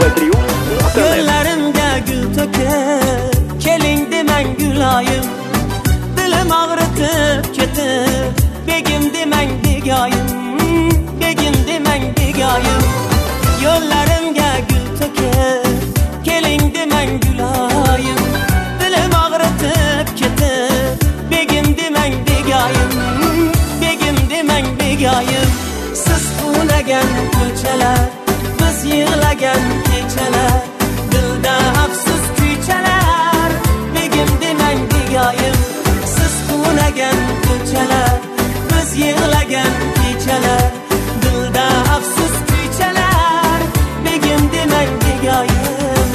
Yo'llarimga gul to'kib keling demang guloyim, dilim og'ritib ketib begim demang begoyim, begim demang begoyim. Yo'llarimga gul to'kib keling demang guloyim, dilim og'ritib ketib begim demang begoyim, begim demang begoyim. Siz unagan ko'chalar, biz yig'lagan kechalar, dilda afsus kuychalar, begim demang begoyim. Siz unagan ko'chalar, biz yig'lagan kechalar, dilda afsus kuychalar, begim demang begoyim.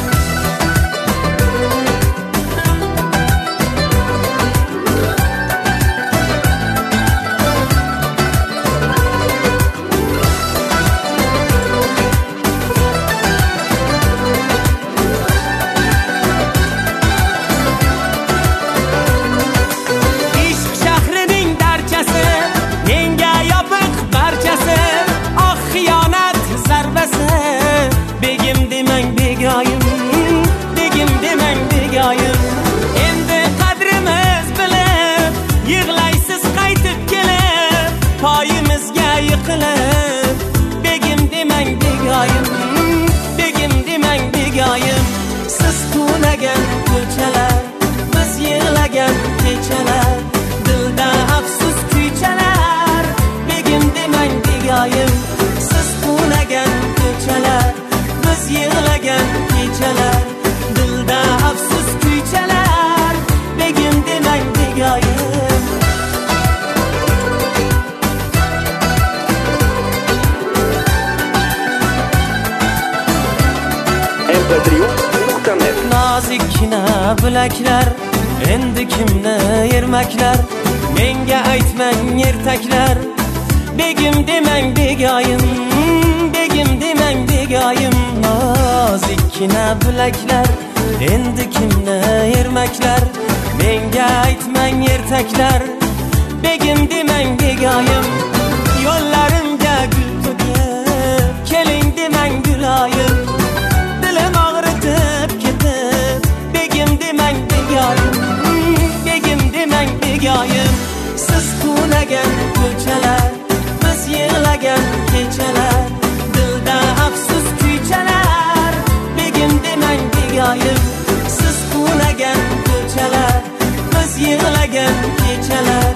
Endi qadrimiz bilib yig'laysiz qaytib kelib, poyimizga yiqilib begim demang begoyim, begim demang begoyim. Siz tunagan ko'chalar, biz yig'lagan kechalar, dilda afsus kuychalar, begim demang begoyim. Siz tunagan ko'chalar, biz yig'lagan kechalar, dilda afsus kuychalar, begim demang begoyim. Nozikkina bilaklar, endi kimni ermaklar, menga aytmang ertaklar, begim demang begoyim, begim demang begoyim. Nozikkina bilaklar, endi kimni ermaklar, menga aytmang ertaklar, begim demang begoyim. Yo'llarimga gul to'kib keling demang guloyim, dilim og'ritib ketib begim demang begoyim, begim demang begoyim. Siz tunagan ko'chalar, biz yig'lagan kechalar, dilda afsus kuychalar, begim demang begoyim. Siz tunagan ko'chalar, biz yig'lagan kechalar,